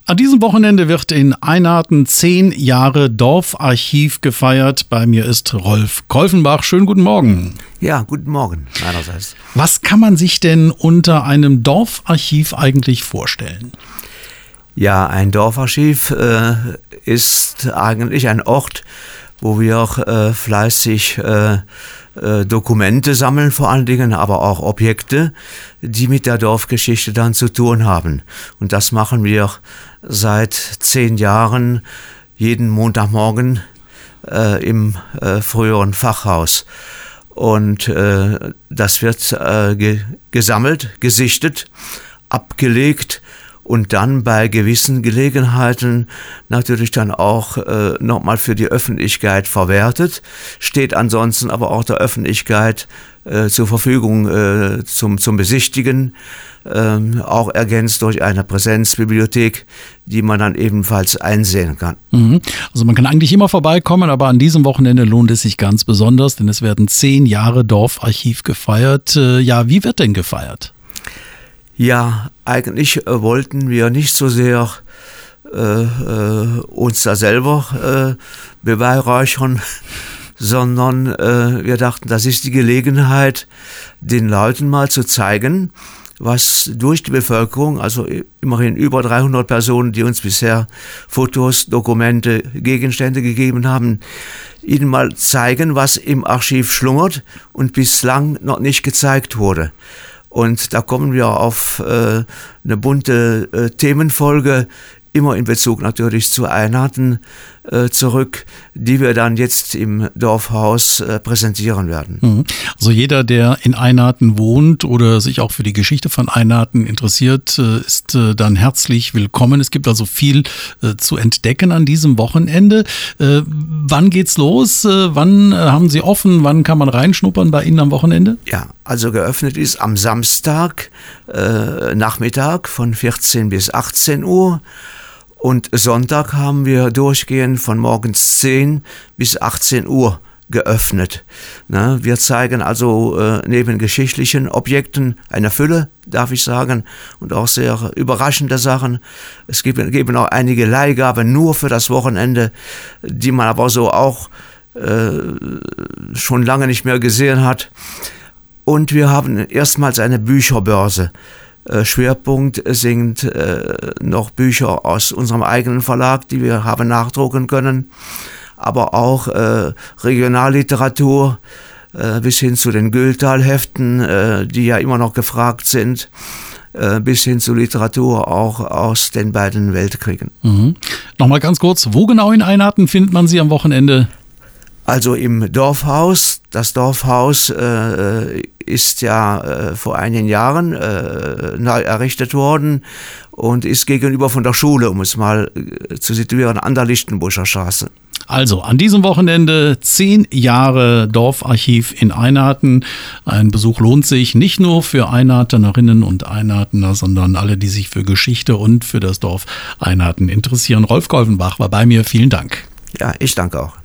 An diesem Wochenende wird in Einarten 10 Jahre Dorfarchiv gefeiert. Bei mir ist Rolf Kolfenbach. Schönen guten Morgen. Ja, guten Morgen meinerseits. Was kann man sich denn unter einem Dorfarchiv eigentlich vorstellen? Ja, ein Dorfarchiv ist eigentlich ein Ort, wo wir fleißig Dokumente sammeln, vor allen Dingen, aber auch Objekte, die mit der Dorfgeschichte dann zu tun haben. Und das machen wir seit 10 Jahren, jeden Montagmorgen im früheren Fachhaus. Und das wird gesammelt, gesichtet, abgelegt und dann bei gewissen Gelegenheiten natürlich dann auch nochmal für die Öffentlichkeit verwertet, steht ansonsten aber auch der Öffentlichkeit zur Verfügung zum Besichtigen, auch ergänzt durch eine Präsenzbibliothek, die man dann ebenfalls einsehen kann. Also man kann eigentlich immer vorbeikommen, aber an diesem Wochenende lohnt es sich ganz besonders, denn es werden 10 Jahre Dorfarchiv gefeiert. Ja, wie wird denn gefeiert? Ja, eigentlich wollten wir nicht so sehr uns da selber beweihräuchern, sondern wir dachten, das ist die Gelegenheit, den Leuten mal zu zeigen, was durch die Bevölkerung, also immerhin über 300 Personen, die uns bisher Fotos, Dokumente, Gegenstände gegeben haben, ihnen mal zeigen, was im Archiv schlummert und bislang noch nicht gezeigt wurde. Und da kommen wir auf eine bunte Themenfolge, immer in Bezug natürlich zu Einarten zurück, die wir dann jetzt im Dorfhaus präsentieren werden. Also jeder, der in Einarten wohnt oder sich auch für die Geschichte von Einarten interessiert, ist dann herzlich willkommen. Es gibt also viel zu entdecken an diesem Wochenende. Wann geht's los? Wann haben Sie offen? Wann kann man reinschnuppern bei Ihnen am Wochenende? Ja, also geöffnet ist am Samstag Nachmittag von 14 bis 18 Uhr. Und Sonntag haben wir durchgehend von morgens 10 bis 18 Uhr geöffnet. Wir zeigen also neben geschichtlichen Objekten eine Fülle, darf ich sagen, und auch sehr überraschende Sachen. Es geben auch einige Leihgaben nur für das Wochenende, die man aber so auch schon lange nicht mehr gesehen hat. Und wir haben erstmals eine Bücherbörse. Schwerpunkt sind noch Bücher aus unserem eigenen Verlag, die wir haben nachdrucken können, aber auch Regionalliteratur bis hin zu den Gültal-Heften, die ja immer noch gefragt sind, bis hin zu Literatur auch aus den beiden Weltkriegen. Nochmal ganz kurz, wo genau in Einarten findet man Sie am Wochenende? Also im Dorfhaus. Das Dorfhaus ist ja vor einigen Jahren neu errichtet worden und ist gegenüber von der Schule, um es mal zu situieren, an der Lichtenbuscher Straße. Also an diesem Wochenende 10 Jahre Dorfarchiv in Einarten. Ein Besuch lohnt sich nicht nur für Einartenerinnen und Einartener, sondern alle, die sich für Geschichte und für das Dorf Einarten interessieren. Rolf Kolfenbach war bei mir. Vielen Dank. Ja, ich danke auch.